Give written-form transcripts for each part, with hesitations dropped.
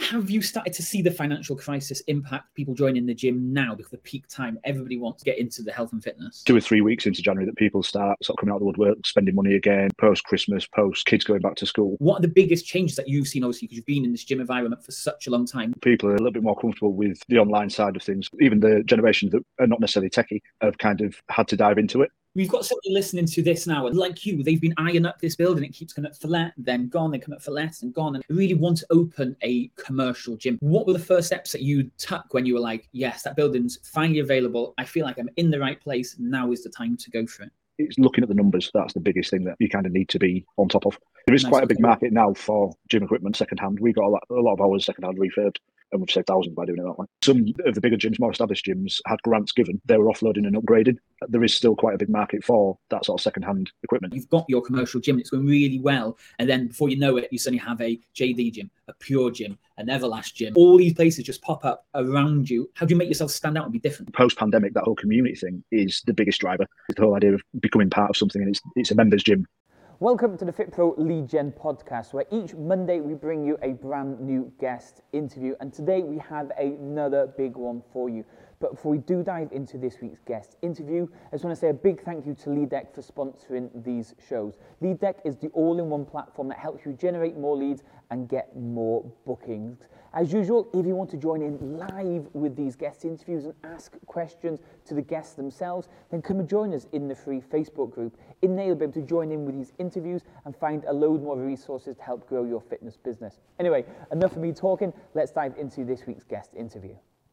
Have you started to see the financial crisis impact people joining the gym now? Because the peak time, everybody wants to get into the health and fitness. 2 or 3 weeks into January that people start sort of coming out of the woodwork, spending money again, post-Christmas, post-kids going back to school. What are the biggest changes that you've seen, obviously, because you've been in this gym environment for such a long time? People are a little bit more comfortable with the online side of things. Even the generations that are not necessarily techie have kind of had to dive into it. We've got somebody listening to this now, and like you, they've been eyeing up this building. It keeps coming up for let, then gone, then come up for less, and gone. And really want to open a commercial gym. What were the first steps that you took when you were like, yes, that building's finally available. I feel like I'm in the right place. Now is the time to go for it. It's looking at the numbers. That's the biggest thing that you kind of need to be on top of. There is quite a big market now for gym equipment secondhand. We got a lot of ours secondhand refurbed, and we've saved thousands by doing it that way. Some of the bigger gyms, more established gyms, had grants given. They were offloading and upgrading. There is still quite a big market for that sort of secondhand equipment. You've got your commercial gym, it's going really well. And then before you know it, you suddenly have a JD gym, a Pure gym, an Everlast gym. All these places just pop up around you. How do you make yourself stand out and be different? Post-pandemic, that whole community thing is the biggest driver. The whole idea of becoming part of something, and it's a members gym. Welcome to the FitPro Lead Gen podcast, where each Monday we bring you a brand new guest interview. And today we have another big one for you. But before we do dive into this week's guest interview, I just want to say a big thank you to LeadDeck for sponsoring these shows. LeadDeck is the all-in-one platform that helps you generate more leads and get more bookings. As usual, if you want to join in live with these guest interviews and ask questions to the guests themselves, then come and join us in the free Facebook group. In there, you'll be able to join in with these interviews and find a load more resources to help grow your fitness business. Anyway, enough of me talking. Let's dive into this week's guest interview.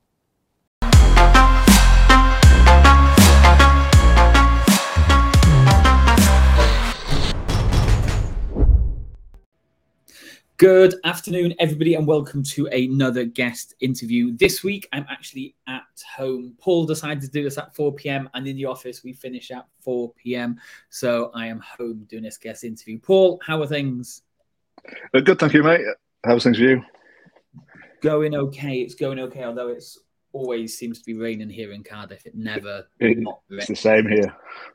Good afternoon, everybody, and welcome to another guest interview. This week, I'm actually at home. Paul decided to do this at 4 p.m. and in the office, we finish at 4 p.m. So I am home doing this guest interview. Paul, how are things? Good, thank you, mate. How's things with you? Going okay. It's going okay, although it's always seems to be raining here in Cardiff. It never not It's the same here.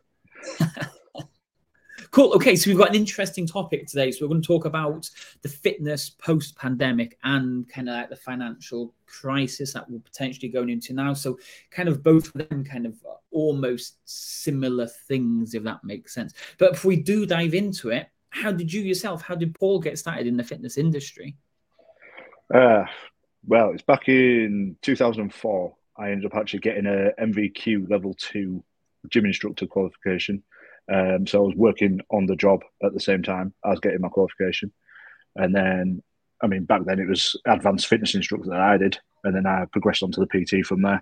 Cool. Okay, so we've got an interesting topic today. So we're going to talk about the fitness post-pandemic and kind of like the financial crisis that we're potentially going into now. So kind of both of them kind of almost similar things, if that makes sense. But if we do dive into it, how did Paul get started in the fitness industry? Well, it's back in 2004. I ended up actually getting a MVQ level 2 gym instructor qualification. So I was working on the job at the same time as getting my qualification. And then, I mean, back then it was advanced fitness instructor that I did. And then I progressed onto the PT from there.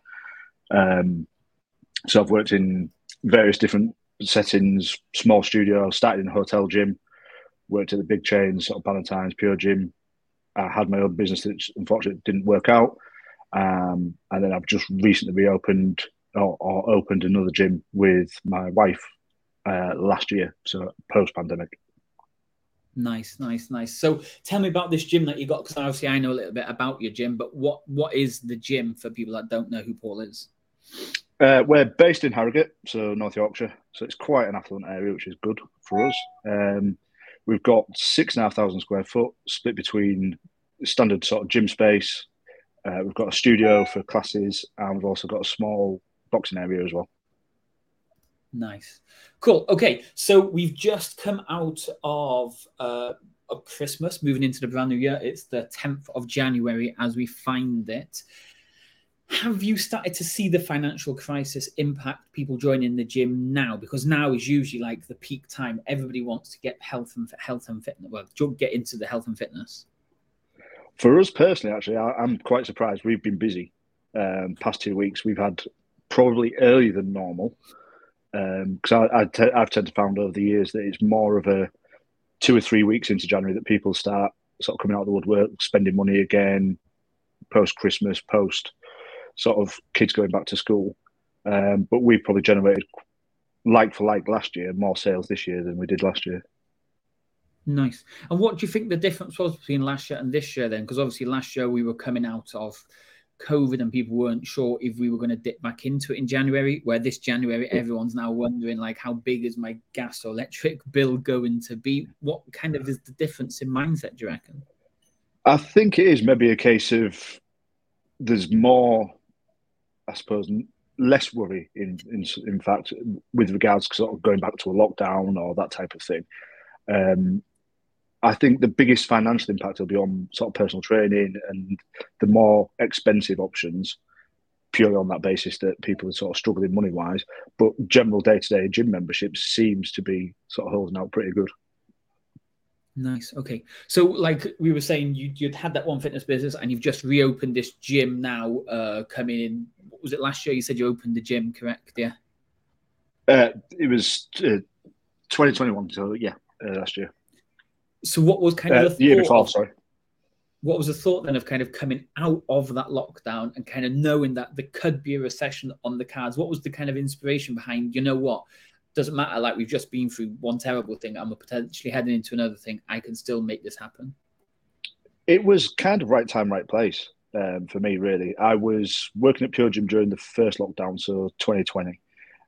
So I've worked in various different settings, small studio, started in a hotel gym, worked at the big chains, sort of Valentine's, Pure Gym. I had my own business that unfortunately didn't work out. And then I've just recently reopened or opened another gym with my wife. Last year, so post-pandemic. Nice. So tell me about this gym that you got, because obviously I know a little bit about your gym, but what is the gym for people that don't know who Paul is? We're based in Harrogate, so North Yorkshire, so it's quite an affluent area, which is good for us. We've got 6,500 square foot split between standard sort of gym space. We've got a studio for classes, and we've also got a small boxing area as well. Nice. Cool. Okay. So we've just come out of Christmas, moving into the brand new year. It's the 10th of January as we find it. Have you started to see the financial crisis impact people joining the gym now? Because now is usually like the peak time. Everybody wants to get health and fitness. Well, get into the health and fitness. For us personally, actually, I'm quite surprised. We've been busy. Past 2 weeks, we've had probably earlier than normal. Because I've tended to find over the years that it's more of a 2 or 3 weeks into January that people start sort of coming out of the woodwork, spending money again, post-Christmas, post sort of kids going back to school. But we've probably generated, like for like last year, more sales this year than we did last year. Nice. And what do you think the difference was between last year and this year then? Because obviously last year we were coming out of COVID and people weren't sure if we were going to dip back into it in January, where this January everyone's now wondering like, how big is my gas or electric bill going to be? What kind of is the difference in mindset, do you reckon? I think it is maybe a case of there's more, I suppose, less worry in fact with regards to sort of going back to a lockdown or that type of thing. I think the biggest financial impact will be on sort of personal training and the more expensive options, purely on that basis that people are sort of struggling money wise. But general day-to-day gym membership seems to be sort of holding out pretty good. Nice. Okay. So like we were saying, you'd had that One Fitness business and you've just reopened this gym now, coming in. What was it last year? You said you opened the gym, correct? Yeah. It was 2021. So yeah, last year. So what was kind of the year before, sorry. What was the thought then of kind of coming out of that lockdown and kind of knowing that there could be a recession on the cards? What was the kind of inspiration behind, you know what? Doesn't matter, like we've just been through one terrible thing and we're potentially heading into another thing. I can still make this happen. It was kind of right time, right place for me, really. I was working at Pure Gym during the first lockdown, so 2020.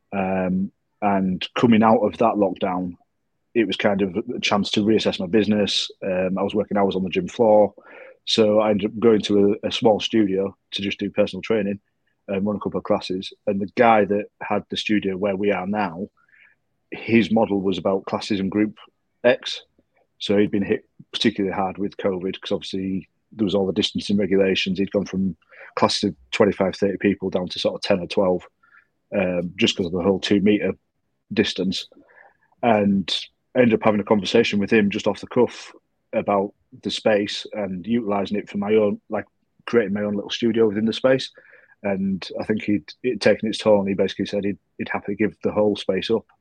And coming out of that lockdown, it was kind of a chance to reassess my business. I was working hours on the gym floor. So I ended up going to a small studio to just do personal training and run a couple of classes. And the guy that had the studio where we are now, his model was about classes in Group X. So he'd been hit particularly hard with COVID because obviously there was all the distancing regulations. He'd gone from classes of 25, 30 people down to sort of 10 or 12 just because of the whole 2 meter distance. And I ended up having a conversation with him just off the cuff about the space and utilising it for my own, like creating my own little studio within the space. And I think he'd taken its toll and he basically said he'd happily give the whole space up.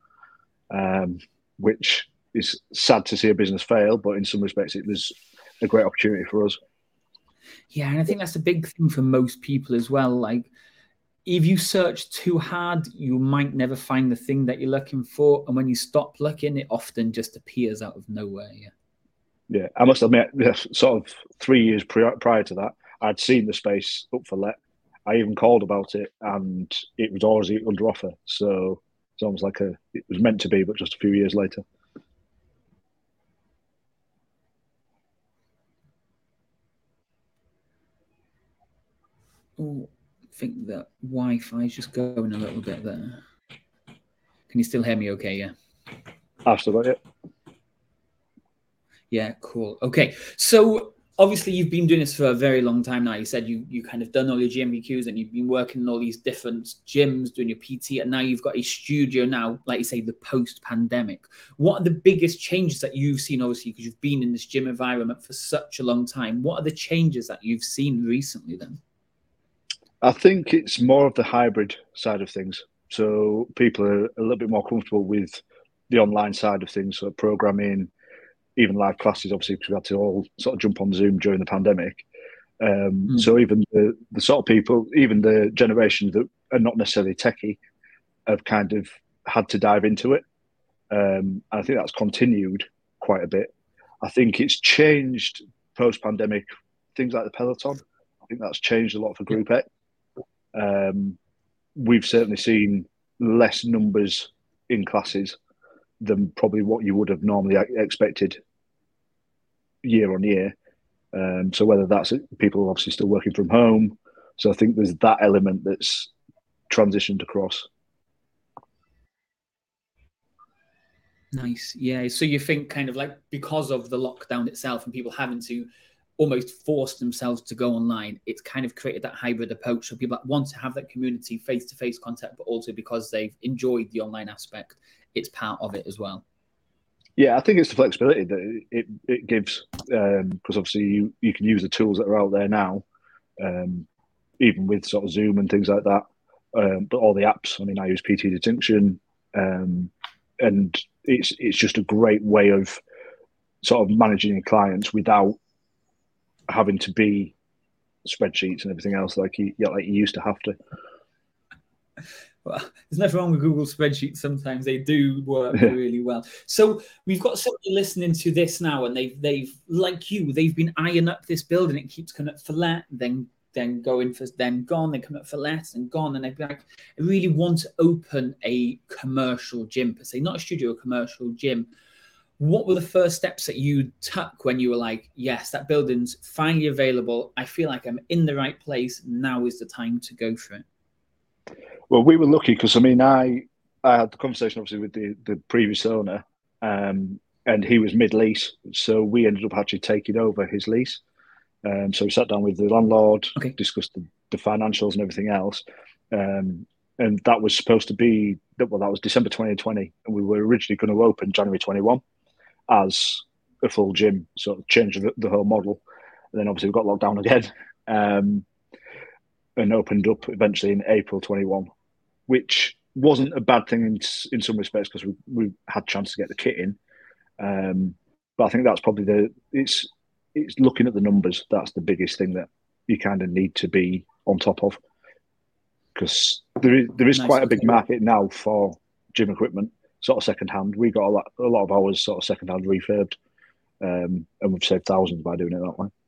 Which is sad to see a business fail, but in some respects it was a great opportunity for us. Yeah, and I think that's a big thing for most people as well. Like, if you search too hard, you might never find the thing that you're looking for, and when you stop looking, it often just appears out of nowhere. Yeah, I must admit, sort of 3 years prior to that, I'd seen the space up for let. I even called about it, and it was already under offer. So it's almost like it was meant to be, but just a few years later. Oh, I think that Wi-Fi is just going a little bit there. Can you still hear me okay? Yeah. Absolutely. Yeah, cool. Okay. So obviously you've been doing this for a very long time now. You said you kind of done all your GMVQs and you've been working in all these different gyms, doing your PT, and now you've got a studio now, like you say, the post-pandemic. What are the biggest changes that you've seen, obviously, because you've been in this gym environment for such a long time? What are the changes that you've seen recently then? I think it's more of the hybrid side of things. So people are a little bit more comfortable with the online side of things, so programming, even live classes, obviously, because we had to all sort of jump on Zoom during the pandemic. So even the sort of people, even the generations that are not necessarily techie, have kind of had to dive into it. And I think that's continued quite a bit. I think it's changed post-pandemic, things like the Peloton. I think that's changed a lot for Group X. We've certainly seen less numbers in classes than probably what you would have normally expected year on year. So whether that's people obviously still working from home. So I think there's that element that's transitioned across. Nice. Yeah. So you think kind of like because of the lockdown itself and people having to almost force themselves to go online, it's kind of created that hybrid approach. So people that want to have that community face-to-face contact, but also because they've enjoyed the online aspect, it's part of it as well. Yeah, I think it's the flexibility that it gives, because obviously you can use the tools that are out there now, even with sort of Zoom and things like that. But all the apps, I mean, I use PT Distinction, and it's just a great way of sort of managing your clients without having to be spreadsheets and everything else like you used to have to. Well, there's nothing wrong with Google spreadsheets. Sometimes they do work really well. So we've got somebody listening to this now, and they've like you, they've been eyeing up this building. It keeps coming up for let, then going for, then gone, then coming up for let and gone. And they'd be like, I really want to open a commercial gym per se, not a studio, a commercial gym. What were the first steps that you took when you were like, yes, that building's finally available. I feel like I'm in the right place. Now is the time to go for it. Well, we were lucky because, I mean, I had the conversation, obviously, with the previous owner, and he was mid-lease. So we ended up actually taking over his lease. So we sat down with the landlord, discussed the financials and everything else. And that was supposed to be, that was December 2020. And we were originally going to open January 21 as a full gym, sort of changed the whole model. And then obviously we got locked down again and opened up eventually in April 21, which wasn't a bad thing in some respects because we had a chance to get the kit in. But I think that's probably it's looking at the numbers. That's the biggest thing that you kind of need to be on top of, because there is quite a big market now for gym equipment, sort of second hand. We got a lot of ours sort of second hand refurbed, and we've saved thousands by doing it that way.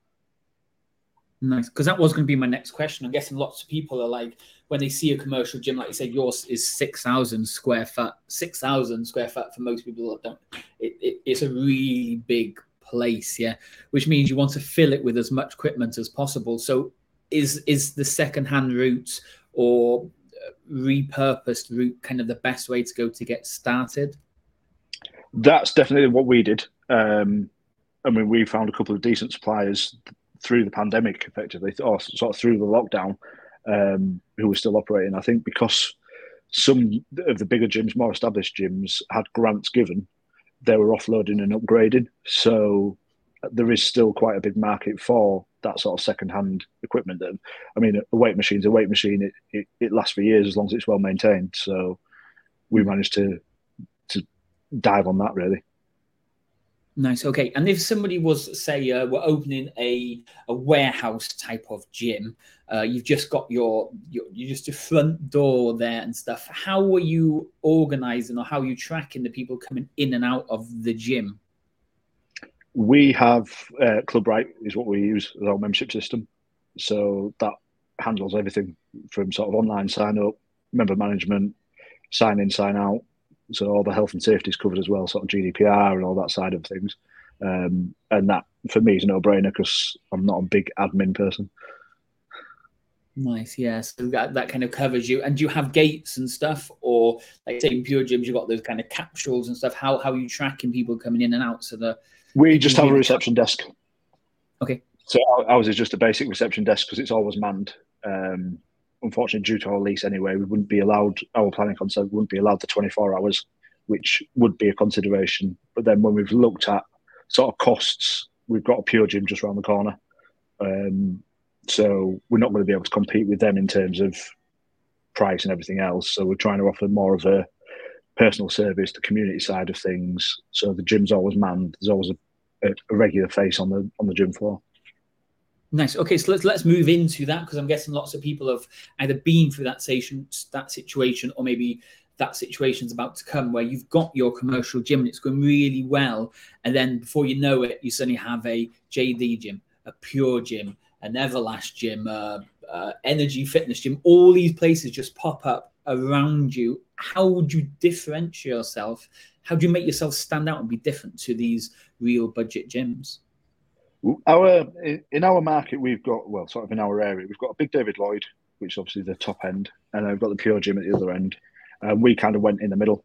Nice, because that was going to be my next question. I'm guessing lots of people are like, when they see a commercial gym, like you said, yours is 6,000 square foot. 6,000 square foot for most people that don't. It's a really big place, yeah. Which means you want to fill it with as much equipment as possible. So, is the second-hand route or repurposed route kind of the best way to go to get started? That's definitely what we did. I mean, we found a couple of decent suppliers through the pandemic, effectively, or sort of through the lockdown, who were still operating. I think because some of the bigger gyms, more established gyms, had grants given, they were offloading and upgrading. So there is still quite a big market for that sort of second-hand equipment. I mean, a weight machine's a weight machine. It lasts for years as long as it's well maintained. So we managed to dive on that, really. Nice. Okay. And if somebody was, say, we're opening a warehouse type of gym, you've just got your front door there and stuff. How are you organizing, or how are you tracking the people coming in and out of the gym? We have Club Right is what we use as our membership system. So that handles everything from sort of online sign up, member management, sign in, sign out. So all the health and safety is covered as well, sort of GDPR and all that side of things. And that, for me, is a no-brainer because I'm not a big admin person. Nice, yeah. So that kind of covers you. And do you have gates and stuff? Or, like, say, in Pure Gyms, you've got those kind of capsules and stuff. How are you tracking people coming in and out? So we just have a reception desk. Okay. So ours is just a basic reception desk because it's always manned. Unfortunately, due to our lease anyway, we wouldn't be allowed, our planning consent wouldn't be allowed the 24 hours, which would be a consideration. But then when we've looked at sort of costs, we've got a Pure Gym just around the corner. So we're not going to be able to compete with them in terms of price and everything else. So we're trying to offer more of a personal service, the community side of things. So the gym's always manned. There's always a regular face on the gym floor. Nice. Okay, so let's move into that, because I'm guessing lots of people have either been through that situation, or maybe that situation's about to come where you've got your commercial gym and it's going really well, and then before you know it, you suddenly have a JD gym, a Pure Gym, an Everlast gym, Energy Fitness gym. All these places just pop up around you. How would you differentiate yourself? How do you make yourself stand out and be different to these real budget gyms? In our market, we've got, well, sort of in our area, we've got a big David Lloyd, which is obviously the top end, and then we've got the Pure Gym at the other end. We kind of went in the middle.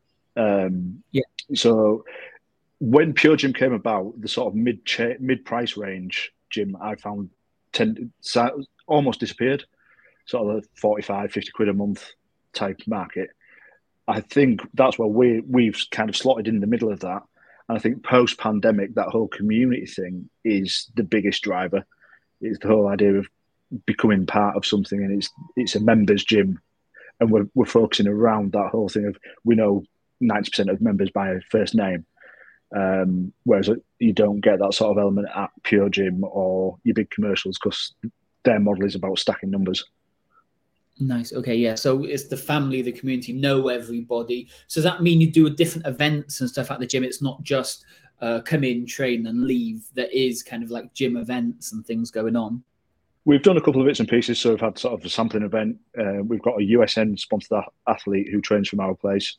So when Pure Gym came about, the sort of mid-price range gym, I found almost disappeared. Sort of the 45, 50 quid a month type market. I think that's where we've kind of slotted in the middle of that. And I think post-pandemic, that whole community thing is the biggest driver. It's the whole idea of becoming part of something, and it's a members gym, and we're focusing around that whole thing of, we know 90% of members by first name, whereas you don't get that sort of element at Pure Gym or your big commercials, because their model is about stacking numbers. Nice. Okay, yeah. So it's the family, the community, know everybody. So does that mean you do different events and stuff at the gym? It's not just come in, train and leave. There is kind of like gym events and things going on. We've done a couple of bits and pieces. So we've had sort of a sampling event. We've got a USN sponsored athlete who trains from our place.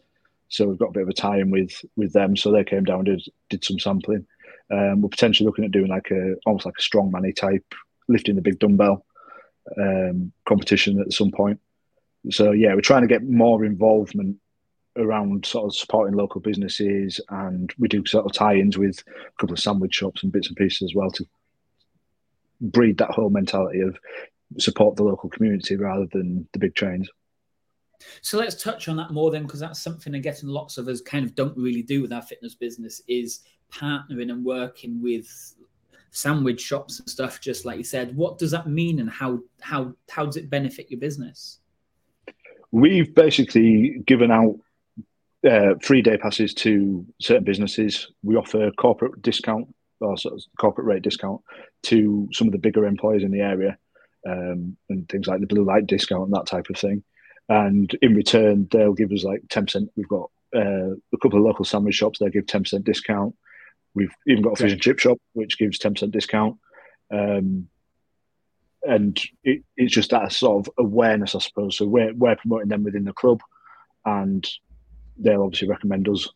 So we've got a bit of a tie-in with them. So they came down and did some sampling. We're potentially looking at doing almost like a strongman type, lifting the big dumbbell competition at some point. So yeah, we're trying to get more involvement around sort of supporting local businesses, and we do sort of tie-ins with a couple of sandwich shops and bits and pieces as well to breed that whole mentality of support the local community rather than the big chains. So let's touch on that more then, because that's something I'm getting lots of us kind of don't really do with our fitness business, is partnering and working with sandwich shops and stuff, just like you said. What does that mean, and how does it benefit your business? We've basically given out free day passes to certain businesses. We offer corporate discount or sort of corporate rate discount to some of the bigger employers in the area, and things like the blue light discount and that type of thing. And in return, they'll give us like 10%. We've got a couple of local sandwich shops. They give 10% discount. We've even got a fish and chip shop, which gives 10% discount. And it's just that sort of awareness, I suppose. So we're promoting them within the club, and they'll obviously recommend us.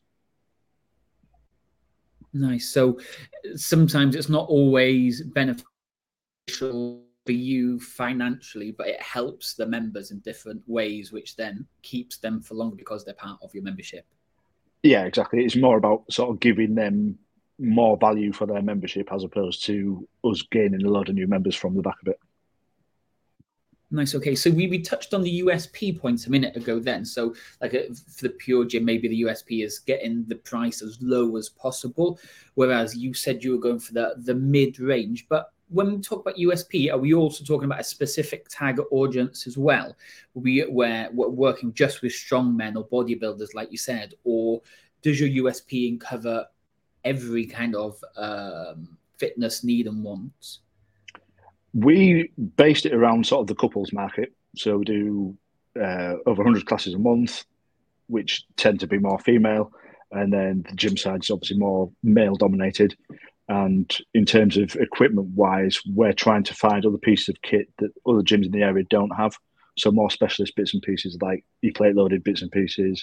Nice. So sometimes it's not always beneficial for you financially, but it helps the members in different ways, which then keeps them for longer because they're part of your membership. Yeah, exactly. It's more about sort of giving them more value for their membership as opposed to us gaining a load of new members from the back of it. Nice. Okay, so we touched on the USP points a minute ago then. So like for the Pure Gym, maybe the USP is getting the price as low as possible, whereas you said you were going for the mid-range. But when we talk about USP, are we also talking about a specific target audience as well? We're working just with strong men or bodybuilders, like you said, or does your USP cover every kind of fitness need and want? We based it around sort of the couples market. So we do over 100 classes a month, which tend to be more female. And then the gym side is obviously more male dominated. And in terms of equipment wise, we're trying to find other pieces of kit that other gyms in the area don't have. So more specialist bits and pieces like e-plate loaded bits and pieces,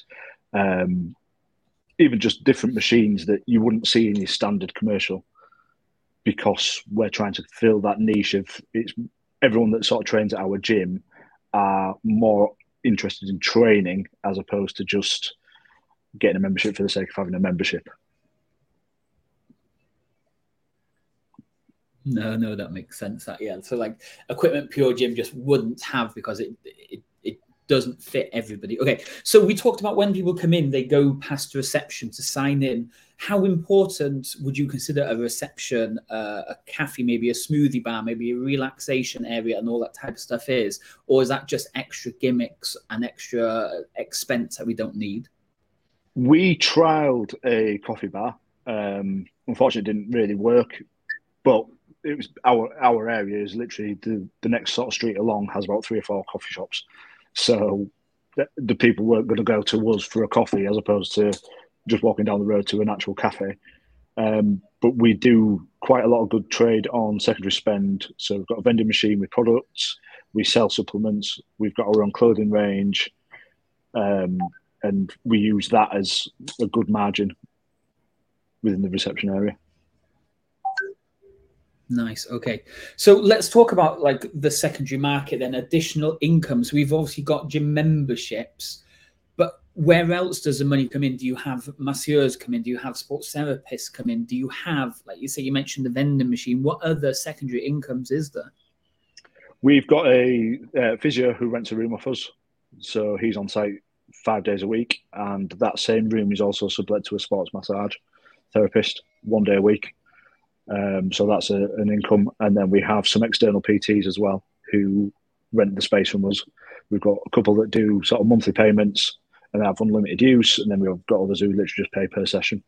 even just different machines that you wouldn't see in your standard commercial, because we're trying to fill that niche of it's everyone that sort of trains at our gym are more interested in training as opposed to just getting a membership for the sake of having a membership. No, that makes sense. Yeah, so like equipment Pure Gym just wouldn't have because it doesn't fit everybody. Okay, so we talked about when people come in, they go past reception to sign in. How important would you consider a reception, a cafe, maybe a smoothie bar, maybe a relaxation area and all that type of stuff is? Or is that just extra gimmicks and extra expense that we don't need? We trialled a coffee bar. Unfortunately, it didn't really work, but it was our area is literally the next sort of street along has about 3 or 4 coffee shops. So the people weren't going to go to us for a coffee as opposed to just walking down the road to an actual cafe. But we do quite a lot of good trade on secondary spend. So we've got a vending machine with products. We sell supplements. We've got our own clothing range. And we use that as a good margin within the reception area. Nice. Okay. So let's talk about like the secondary market then, additional income. So we've obviously got gym memberships, but where else does the money come in? Do you have masseurs come in? Do you have sports therapists come in? Do you have, like you say, you mentioned the vending machine. What other secondary incomes is there? We've got a physio who rents a room off us. So he's on site 5 days a week. And that same room is also sublet to a sports massage therapist 1 day a week. So that's an income. And then we have some external PTs as well who rent the space from us. We've got a couple that do sort of monthly payments and have unlimited use. And then we've got others who literally just pay per session.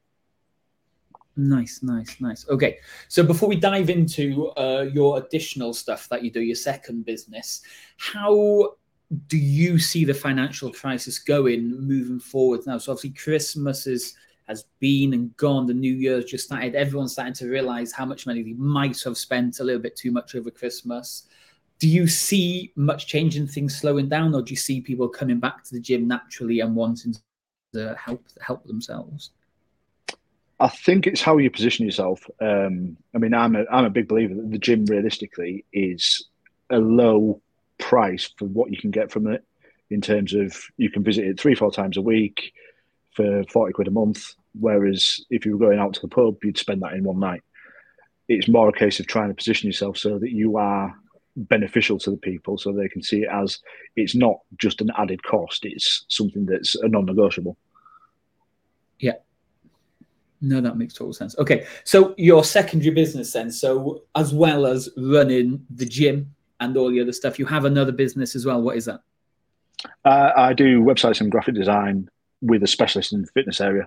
Nice. Okay. So before we dive into your additional stuff that you do, your second business, how do you see the financial crisis going moving forward now? So obviously Christmas has been and gone. The New Year's just started. Everyone's starting to realize how much money they might have spent a little bit too much over Christmas. Do you see much change in things slowing down, or do you see people coming back to the gym naturally and wanting help themselves? I think it's how you position yourself. I mean, I'm a big believer that the gym realistically is a low price for what you can get from it, in terms of you can visit it 3-4 times a week for 40 quid a month. Whereas if you were going out to the pub, you'd spend that in one night. It's more a case of trying to position yourself so that you are beneficial to the people, so they can see it as it's not just an added cost, it's something that's a non-negotiable. Yeah. No, that makes total sense. Okay, so your secondary business then, so as well as running the gym and all the other stuff, you have another business as well. What is that? I do websites and graphic design with a specialist in the fitness area.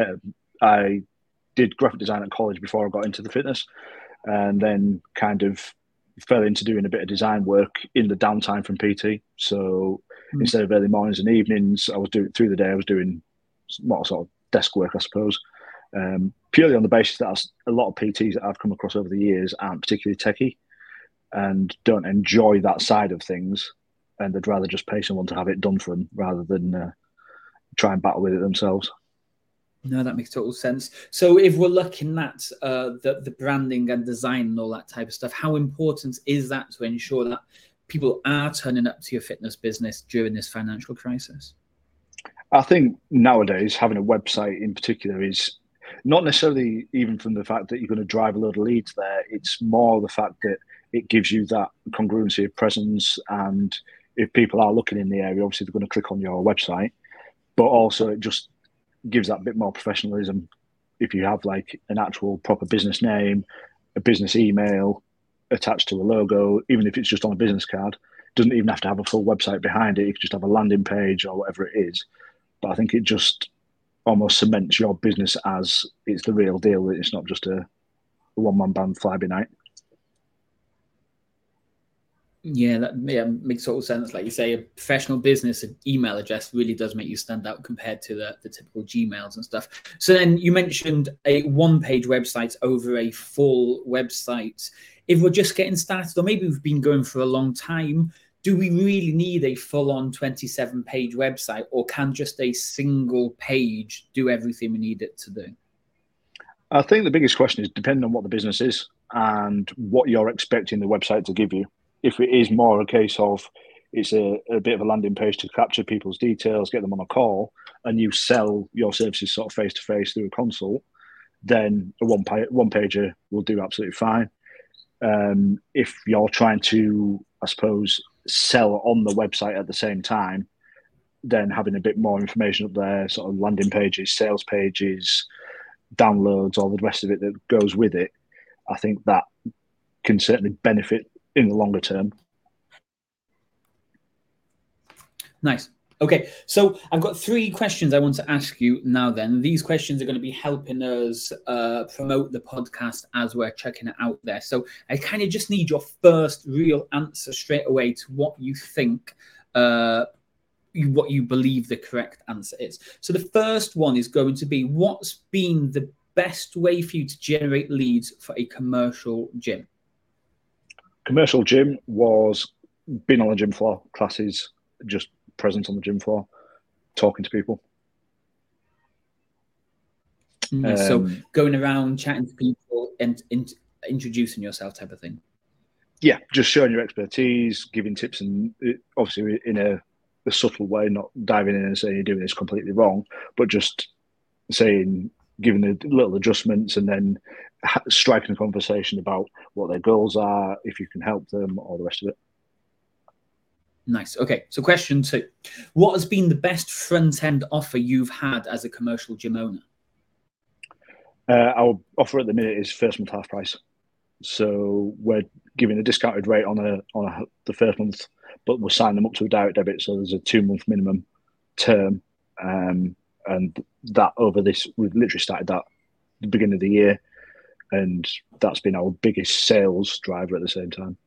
I did graphic design at college before I got into the fitness, and then kind of fell into doing a bit of design work in the downtime from PT. So instead of early mornings and evenings, I was doing through the day. I was doing more sort of desk work, I suppose. Purely on the basis that a lot of PTs that I've come across over the years aren't particularly techie and don't enjoy that side of things, and they'd rather just pay someone to have it done for them rather than try and battle with it themselves. No, that makes total sense. So if we're looking at the branding and design and all that type of stuff, how important is that to ensure that people are turning up to your fitness business during this financial crisis? I think nowadays having a website in particular is not necessarily even from the fact that you're going to drive a load of leads there. It's more the fact that it gives you that congruency of presence, and if people are looking in the area, obviously they're going to click on your website, but also it just gives that bit more professionalism. If you have like an actual proper business name, a business email attached to a logo, even if it's just on a business card, doesn't even have to have a full website behind it. You can just have a landing page or whatever it is. But I think it just almost cements your business as it's the real deal. It's not just a one-man band fly-by-night. Yeah, that makes total sense. Like you say, a professional business email address really does make you stand out compared to the typical Gmails and stuff. So then you mentioned a one-page website over a full website. If we're just getting started, or maybe we've been going for a long time, do we really need a full-on 27-page website, or can just a single page do everything we need it to do? I think the biggest question is depending on what the business is and what you're expecting the website to give you. If it is more a case of it's a bit of a landing page to capture people's details, get them on a call, and you sell your services sort of face-to-face through a consult, then a one-pager will do absolutely fine. If you're trying to, I suppose, sell on the website at the same time, then having a bit more information up there, sort of landing pages, sales pages, downloads, all the rest of it that goes with it, I think that can certainly benefit in the longer term. Nice. Okay, so I've got 3 questions I want to ask you now then. These questions are going to be helping us promote the podcast as we're checking it out there. So I kind of just need your first real answer straight away to what you think, what you believe the correct answer is. So the first one is going to be, what's been the best way for you to generate leads for a commercial gym? Commercial gym was being on the gym floor, classes, just presence on the gym floor, talking to people. So going around, chatting to people and introducing yourself type of thing. Yeah, just showing your expertise, giving tips, and obviously in a subtle way, not diving in and saying you're doing this completely wrong, but just saying, giving the little adjustments, and then striking a conversation about what their goals are, if you can help them, all the rest of it. Nice. Okay, so question 2. What has been the best front-end offer you've had as a commercial gym owner? Our offer at the minute is first month half price. So we're giving a discounted rate on the first month, but we'll sign them up to a direct debit. So there's a 2-month minimum term. And that over this, we've literally started that at the beginning of the year. And that's been our biggest sales driver at the same time.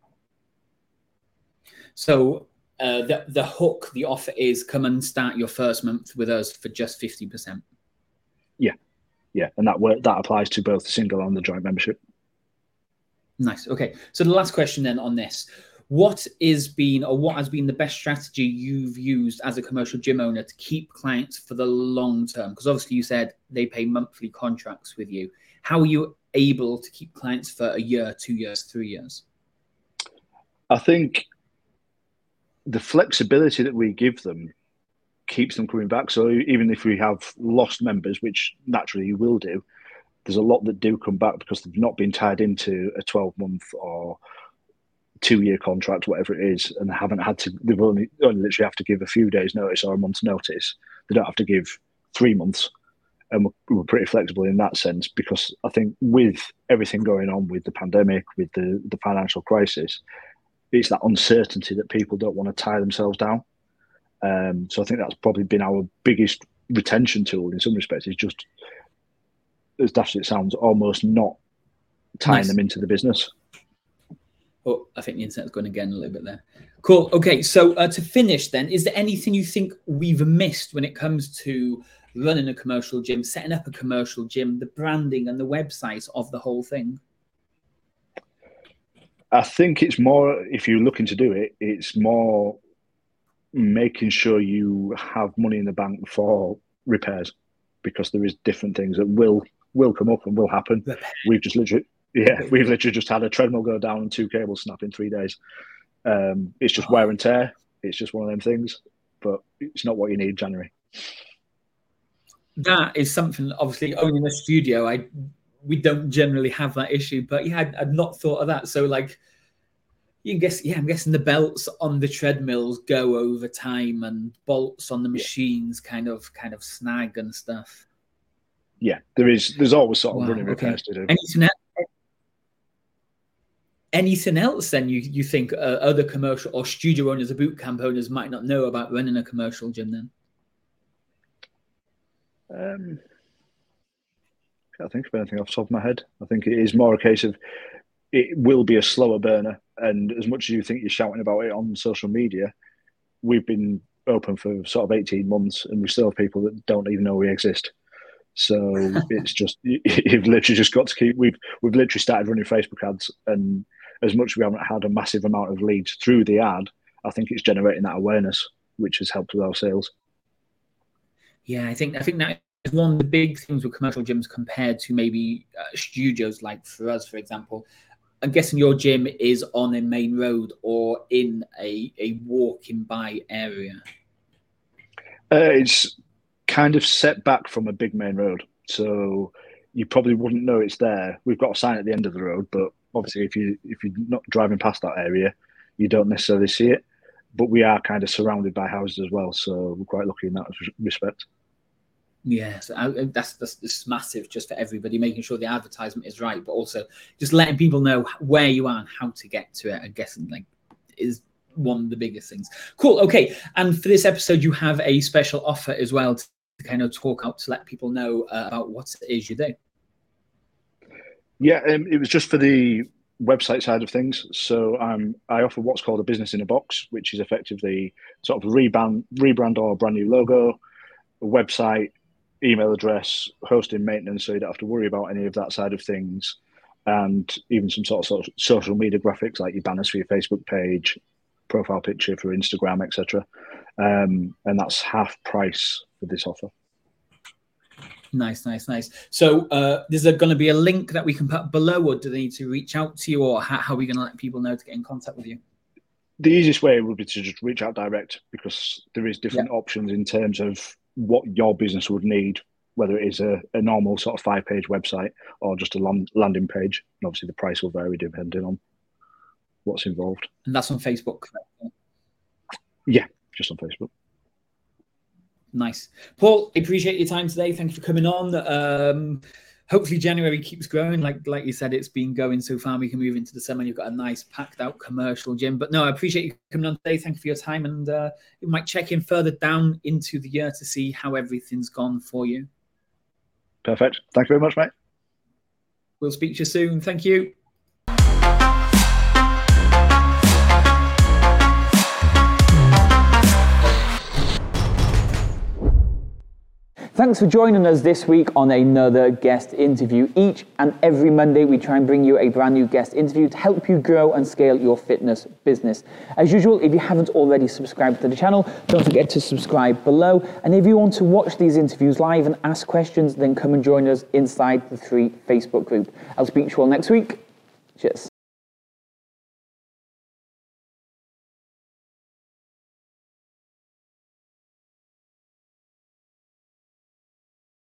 So the hook, the offer is come and start your first month with us for just 50%. Yeah, and that applies to both the single and the joint membership. Nice. Okay, so the last question then on this. what has been the best strategy you've used as a commercial gym owner to keep clients for the long term? Because obviously you said they pay monthly contracts with you. How are you able to keep clients for a year, 2 years, 3 years? I think the flexibility that we give them keeps them coming back. So even if we have lost members, which naturally you will do, there's a lot that do come back because they've not been tied into a 12-month or 2-year contract, whatever it is, and they've only literally have to give a few days notice or a month's notice. They don't have to give 3 months. And we're pretty flexible in that sense, because I think with everything going on with the pandemic, with the financial crisis, it's that uncertainty that people don't want to tie themselves down. So I think that's probably been our biggest retention tool in some respects, is just, as daft as it sounds, almost not tying them into the business. Oh, I think the internet's going again a little bit there. Cool. Okay, so to finish then, is there anything you think we've missed when it comes to running a commercial gym, setting up a commercial gym, the branding and the website of the whole thing? I think it's more, if you're looking to do it, it's more making sure you have money in the bank for repairs, because there is different things that will come up and will happen. We've literally just had a treadmill go down and 2 cables snap in 3 days. It's just wear and tear. It's just one of them things, but it's not what you need January. That is something, obviously, owning a studio, we don't generally have that issue, but yeah, I'd not thought of that. So like, I'm guessing the belts on the treadmills go over time, and bolts on the machines kind of snag and stuff. Yeah, there's always sort of running repairs to do. Anything else then you think other commercial or studio owners or boot camp owners might not know about running a commercial gym then? I can't think of anything off the top of my head. I think it is more a case of, it will be a slower burner, and as much as you think you're shouting about it on social media, we've been open for sort of 18 months and we still have people that don't even know we exist. So it's just, you've literally just got to keep, we've literally started running Facebook ads, and as much as we haven't had a massive amount of leads through the ad, I think it's generating that awareness, which has helped with our sales. Yeah, I think that is one of the big things with commercial gyms compared to maybe studios. Like for us, for example, I'm guessing your gym is on a main road or in a walking by area. It's kind of set back from a big main road, so you probably wouldn't know it's there. We've got a sign at the end of the road, but obviously if you're not driving past that area, you don't necessarily see it. But we are kind of surrounded by houses as well, so we're quite lucky in that respect. Yes, that's massive, just for everybody, making sure the advertisement is right, but also just letting people know where you are and how to get to it, I guess, is one of the biggest things. Cool. Okay. And for this episode, you have a special offer as well to kind of talk out, to let people know about what it is you do. Yeah, it was just for the website side of things. So I offer what's called a business in a box, which is effectively sort of a rebrand or a brand new logo, a website, email address, hosting, maintenance, so you don't have to worry about any of that side of things, and even some sort of social media graphics like your banners for your Facebook page, profile picture for Instagram, etc. And that's half price for this offer. Nice. So is there going to be a link that we can put below, or do they need to reach out to you, or how are we going to let people know to get in contact with you? The easiest way would be to just reach out direct, because there is different options in terms of what your business would need, whether it is a normal sort of 5-page website or just a landing page. And obviously the price will vary depending on what's involved. And that's on Facebook? Yeah, just on Facebook. Nice. Paul, I appreciate your time today. Thank you for coming on. Hopefully January keeps growing. Like you said, it's been going so far. We can move into the summer and you've got a nice packed out commercial gym. But no, I appreciate you coming on today. Thank you for your time. And we might check in further down into the year to see how everything's gone for you. Perfect. Thank you very much, mate. We'll speak to you soon. Thank you. Thanks for joining us this week on another guest interview. Each and every Monday, we try and bring you a brand new guest interview to help you grow and scale your fitness business. As usual, if you haven't already subscribed to the channel, don't forget to subscribe below. And if you want to watch these interviews live and ask questions, then come and join us inside the 3 Facebook group. I'll speak to you all next week. Cheers.